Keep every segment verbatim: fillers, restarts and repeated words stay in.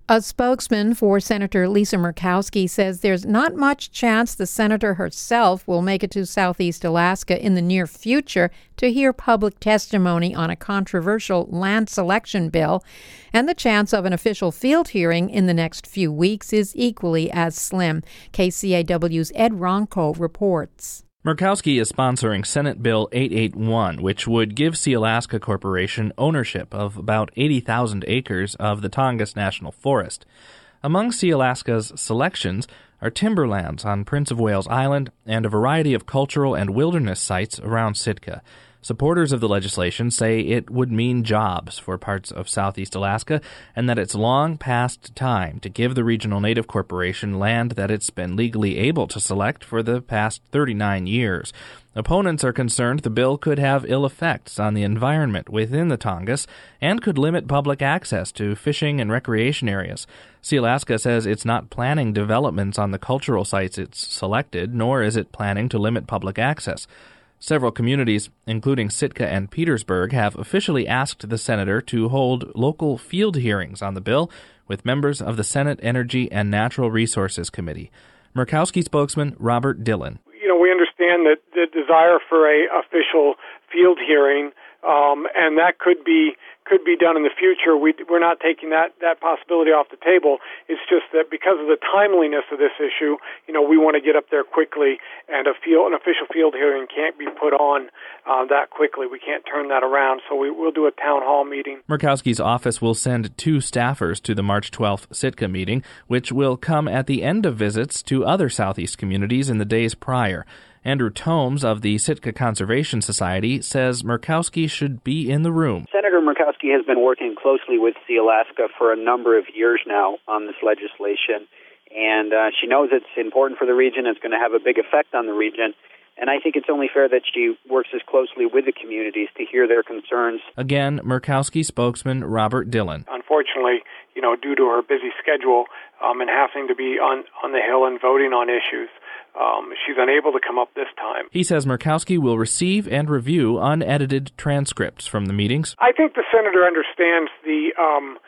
A spokesman for Senator Lisa Murkowski says there's not much chance the senator herself will make it to Southeast Alaska in the near future to hear public testimony on a controversial land selection bill, and the chance of an official field hearing in the next few weeks is equally as slim. K C A W's Ed Ronco reports. Murkowski is sponsoring Senate Bill eight eighty-one, which would give Sealaska Corporation ownership of about eighty thousand acres of the Tongass National Forest. Among Sealaska's selections are timberlands on Prince of Wales Island and a variety of cultural and wilderness sites around Sitka. Supporters of the legislation say it would mean jobs for parts of Southeast Alaska and that it's long past time to give the Regional Native Corporation land that it's been legally able to select for the past thirty-nine years. Opponents are concerned the bill could have ill effects on the environment within the Tongass and could limit public access to fishing and recreation areas. Sealaska says it's not planning developments on the cultural sites it's selected, nor is it planning to limit public access. Several communities, including Sitka and Petersburg, have officially asked the senator to hold local field hearings on the bill with members of the Senate Energy and Natural Resources Committee. Murkowski spokesman Robert Dillon. You know, we understand that the desire for a official field hearing, um, and that could be could be done in the future. We, we're not taking that, that possibility off the table. It's just that because of the timeliness of this issue, you know, we want to get up there quickly, and a field, an official field hearing can't be put on uh, that quickly. We can't turn that around, so we, we'll do a town hall meeting. Murkowski's office will send two staffers to the March twelfth Sitka meeting, which will come at the end of visits to other Southeast communities in the days prior. Andrew Tomes of the Sitka Conservation Society says Murkowski should be in the room. Senator Murkowski has been working closely with Sealaska for a number of years now on this legislation, and uh, she knows it's important for the region. It's going to have a big effect on the region, and I think it's only fair that she works as closely with the communities to hear their concerns. Again, Murkowski spokesman Robert Dillon. Unfortunately, you know, due to her busy schedule um, and having to be on, on the Hill and voting on issues, Um, she's unable to come up this time. He says Murkowski will receive and review unedited transcripts from the meetings. I think the senator understands the um,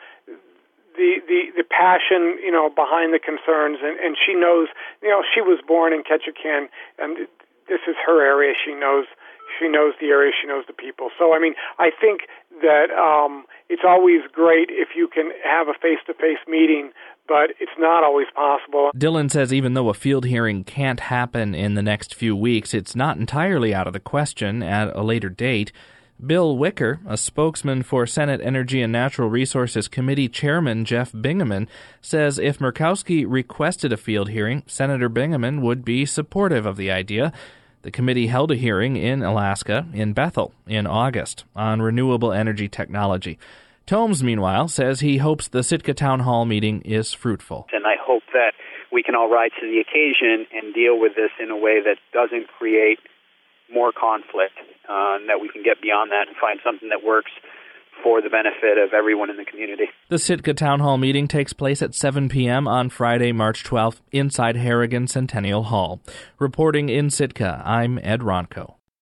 the, the the passion, you know, behind the concerns, and, and she knows, you know, she was born in Ketchikan, and this is her area. She knows she knows the area. She knows the people. So, I mean, I think that um, it's always great if you can have a face-to-face meeting, but it's not always possible. Dillon says even though a field hearing can't happen in the next few weeks, it's not entirely out of the question at a later date. Bill Wicker, a spokesman for Senate Energy and Natural Resources Committee Chairman Jeff Bingaman, says if Murkowski requested a field hearing, Senator Bingaman would be supportive of the idea. The committee held a hearing in Alaska, in Bethel, in August, on renewable energy technology. Tomes, meanwhile, says he hopes the Sitka Town Hall meeting is fruitful. And I hope that we can all rise to the occasion and deal with this in a way that doesn't create more conflict, uh, and that we can get beyond that and find something that works for the benefit of everyone in the community. The Sitka Town Hall meeting takes place at seven p.m. on Friday, March twelfth, inside Harrigan Centennial Hall. Reporting in Sitka, I'm Ed Ronco.